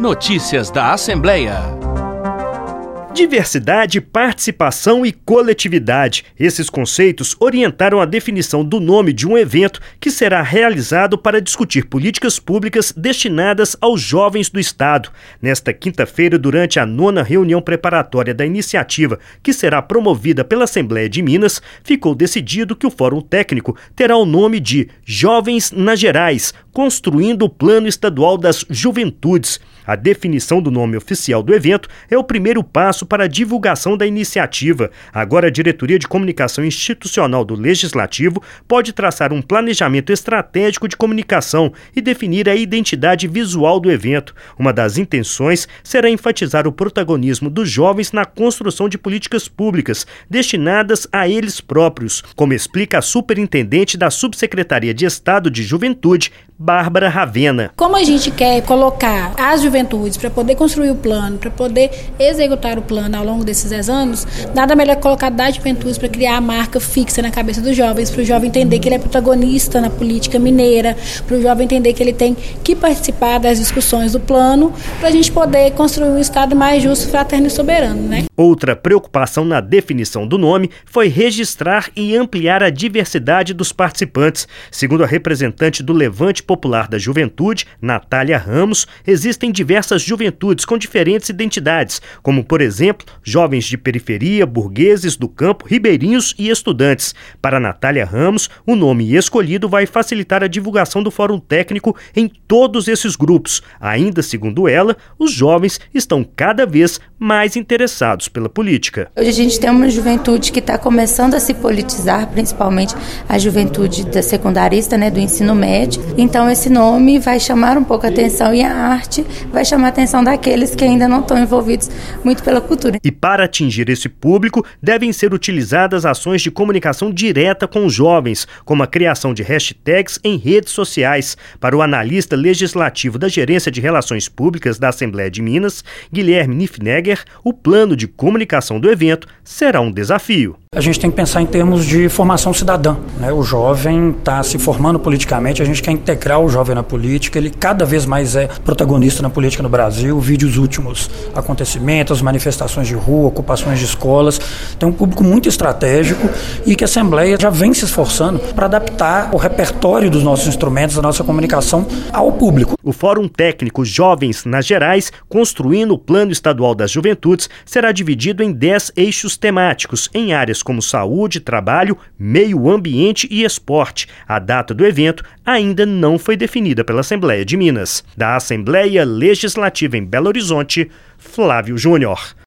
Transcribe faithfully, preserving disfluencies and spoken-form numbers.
Notícias da Assembleia. Diversidade, participação e coletividade. Esses conceitos orientaram a definição do nome de um evento que será realizado para discutir políticas públicas destinadas aos jovens do Estado. Nesta quinta-feira, durante a nona reunião preparatória da iniciativa, que será promovida pela Assembleia de Minas, ficou decidido que o Fórum Técnico terá o nome de Jovens nas Gerais, construindo o Plano Estadual das Juventudes. A definição do nome oficial do evento é o primeiro passo para a divulgação da iniciativa. Agora, a Diretoria de Comunicação Institucional do Legislativo pode traçar um planejamento estratégico de comunicação e definir a identidade visual do evento. Uma das intenções será enfatizar o protagonismo dos jovens na construção de políticas públicas destinadas a eles próprios, como explica a superintendente da Subsecretaria de Estado de Juventude, Bárbara Ravena. Como a gente quer colocar as juventudes para poder construir o plano, para poder executar o plano ao longo desses dez anos, nada melhor que colocar das juventudes para criar a marca fixa na cabeça dos jovens, para o jovem entender que ele é protagonista na política mineira, para o jovem entender que ele tem que participar das discussões do plano, para a gente poder construir um Estado mais justo, fraterno e soberano, né? Outra preocupação na definição do nome foi registrar e ampliar a diversidade dos participantes. Segundo a representante do Levante Popular da Juventude, Natália Ramos, existem diversas juventudes com diferentes identidades, como, por exemplo, jovens de periferia, burgueses do campo, ribeirinhos e estudantes. Para Natália Ramos, o nome escolhido vai facilitar a divulgação do Fórum Técnico em todos esses grupos. Ainda segundo ela, os jovens estão cada vez mais interessados pela política. Hoje a gente tem uma juventude que está começando a se politizar, principalmente a juventude da secundarista, né, do ensino médio. Então esse nome vai chamar um pouco a atenção e a arte vai chamar a atenção daqueles que ainda não estão envolvidos muito pela cultura. E para atingir esse público, devem ser utilizadas ações de comunicação direta com os jovens, como a criação de hashtags em redes sociais. Para o analista legislativo da Gerência de Relações Públicas da Assembleia de Minas, Guilherme Niffenegger, o plano de comunicação do evento será um desafio. A gente tem que pensar em termos de formação cidadã, né? O jovem está se formando politicamente, a gente quer integrar o jovem na política, ele cada vez mais é protagonista na política no Brasil, vide os últimos acontecimentos, manifestações de rua, ocupações de escolas, tem um público muito estratégico e que a Assembleia já vem se esforçando para adaptar o repertório dos nossos instrumentos, da nossa comunicação ao público. O Fórum Técnico Jovens nas Gerais, construindo o Plano Estadual das Juventudes, será dividido em dez eixos temáticos, em áreas como saúde, trabalho, meio ambiente e esporte. A data do evento ainda não foi definida pela Assembleia de Minas. Da Assembleia Legislativa em Belo Horizonte, Flávio Júnior.